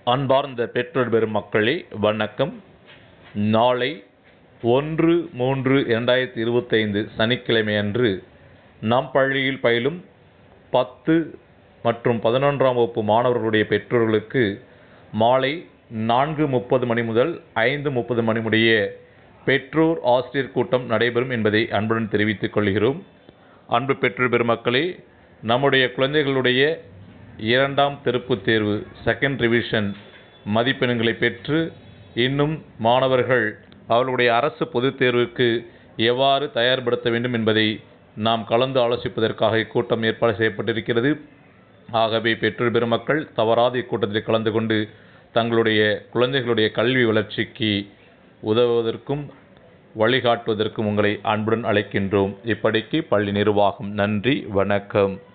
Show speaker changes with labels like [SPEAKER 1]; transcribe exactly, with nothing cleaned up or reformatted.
[SPEAKER 1] அன்பார்ந்த பெற்றோர் பெருமக்களே வணக்கம். நாளை ஒன்று மூன்று இரண்டாயிரத்தி இருபத்தைந்து சனிக்கிழமை அன்று நம் பள்ளியில் பயிலும் பத்து மற்றும் பதினொன்றாம் வகுப்பு மாணவர்களுடைய பெற்றோர்களுக்கு மாலை நான்கு முப்பது மணி முதல் ஐந்து முப்பது மணி முடிய பெற்றோர் ஆசிரியர் கூட்டம் நடைபெறும் என்பதை அன்புடன் தெரிவித்துக் கொள்கிறோம். அன்பு பெற்றோர் பெருமக்களே, நம்முடைய குழந்தைகளுடைய இரண்டாம் திருப்புத் தேர்வு செகண்ட் ரிவிஷன் மதிப்பெண்களை பெற்று இன்னும் மாணவர்கள் அவர்களுடைய அரசு பொதுத் தேர்வுக்கு எவ்வாறு தயார்படுத்த வேண்டும் என்பதை நாம் கலந்து ஆலோசிப்பதற்காக இக்கூட்டம் ஏற்பாடு செய்யப்பட்டிருக்கிறது. ஆகவே பெற்றோர் பெருமக்கள் தவறாத இக்கூட்டத்தில் கலந்து கொண்டு தங்களுடைய குழந்தைகளுடைய கல்வி வளர்ச்சிக்கு உதவுவதற்கும் வழிகாட்டுவதற்கும் உங்களை அன்புடன் அழைக்கின்றோம். இப்படிக்கு பள்ளி நிர்வாகம். நன்றி, வணக்கம்.